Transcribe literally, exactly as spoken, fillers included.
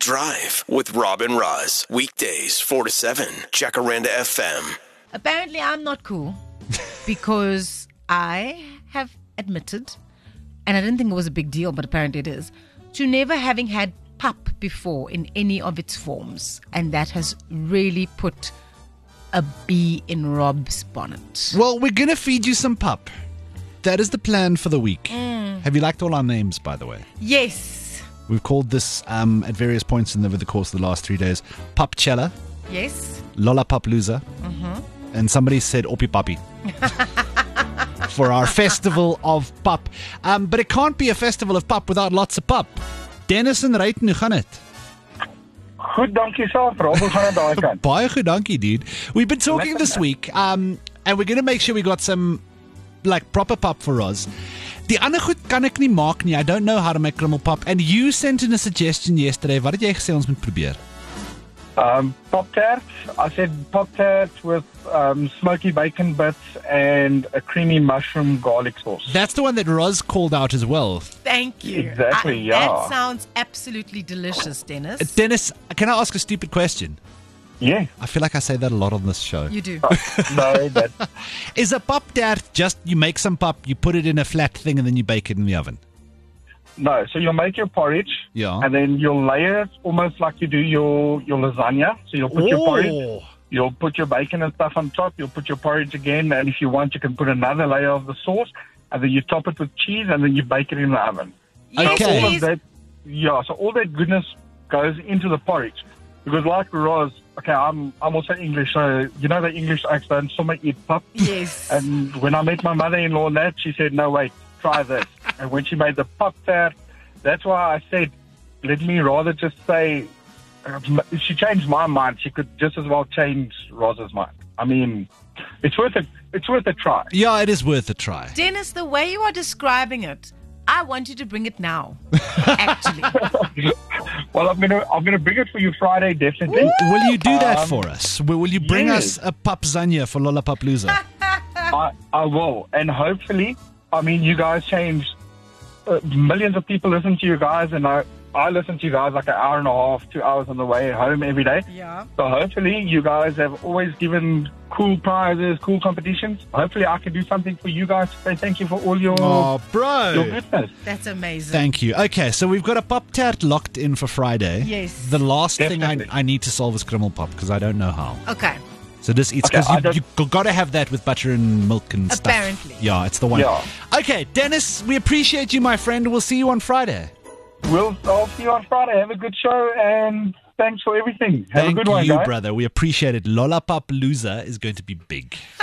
Drive with Rob and Roz. Weekdays, four to seven. Jacaranda F M. Apparently, I'm not cool because I have admitted, and I didn't think it was a big deal, but apparently it is, to never having had pup before in any of its forms. And that has really put a bee in Rob's bonnet. Well, we're going to feed you some pup. That is the plan for the week. Mm. Have you liked all our names, by the way? Yes. We've called this um, at various points in the, over the course of the last three days. Pupchella, Yes. Lollapalooza, Mm-hmm. and somebody said Opi Papi. For our festival of pup. Um, but it can't be a festival of pup without lots of pup. Dennis en Ryten, hoe gaan het? Goed, dankie self, Rob. Hoe gaan dit daai kant? Baie goed, dankie, dude. We've been talking Lekker, this man. week, um, and we're going to make sure we got some like proper pup for us. Die ander goed kan ek nie maak nie. I don't know how to make krummel pup. And you sent in a suggestion yesterday. Wat het jy gesê ons moet probeer? Um, Pop Tart. I said Pop Tart with um, smoky bacon bits and a creamy mushroom garlic sauce. That's the one that Roz called out as well. Thank you. Exactly, I- yeah. That sounds absolutely delicious, Dennis. Uh, Dennis, can I ask a stupid question? Yeah. I feel like I say that a lot on this show. You do. No, that Is a pup tart just you make some pup, you put it in a flat thing, and then you bake it in the oven? no. So you'll make your porridge, Yeah. and then you'll layer it almost like you do your your lasagna. So you'll put your porridge, you'll put your bacon and stuff on top. You'll put your porridge again, and if you want, you can put another layer of the sauce, and then you top it with cheese, and then you bake it in the oven. Yes, Okay. All please. of that, yeah. So all that goodness goes into the porridge, because like Roz, okay, I'm I'm also English, so you know the English accent. Some eat pup. Yes. And when I met my mother-in-law and that, she said, no, wait, try this. And when she made the pup tart, that's why I said, let me rather just say, um, if she changed my mind, she could just as well change Roz's mind. I mean, it's worth a, it's worth a try. Yeah, it is worth a try. Dennis, the way you are describing it, I want you to bring it now. Actually. Well, I'm gonna I'm gonna bring it for you Friday, definitely. Will you do that Um, for us? Will, will you bring yes. us a pup zanya for Lollapalooza? I, I will, and hopefully, I mean, you guys changed. Uh, millions of people listen to you guys, and I I listen to you guys like an hour and a half, two hours on the way home every day. Yeah. So hopefully, you guys have always given cool prizes, cool competitions. Hopefully, I can do something for you guys to say thank you for all your Oh, bro. your goodness. That's amazing. Thank you. Okay, so we've got a pop tart locked in for Friday. Yes. The last thing I, Definitely. I need to solve is krummel pop because I don't know how. Okay. So this it's Okay, because I you, don't- you got to have that with butter and milk and stuff. Apparently. Yeah, it's the one. Yeah. Okay, Dennis, we appreciate you, my friend. We'll see you on Friday. We'll I'll see you on Friday. Have a good show, and thanks for everything. Have Thank a good one, you, guys. brother. We appreciate it. Lollapalooza is going to be big.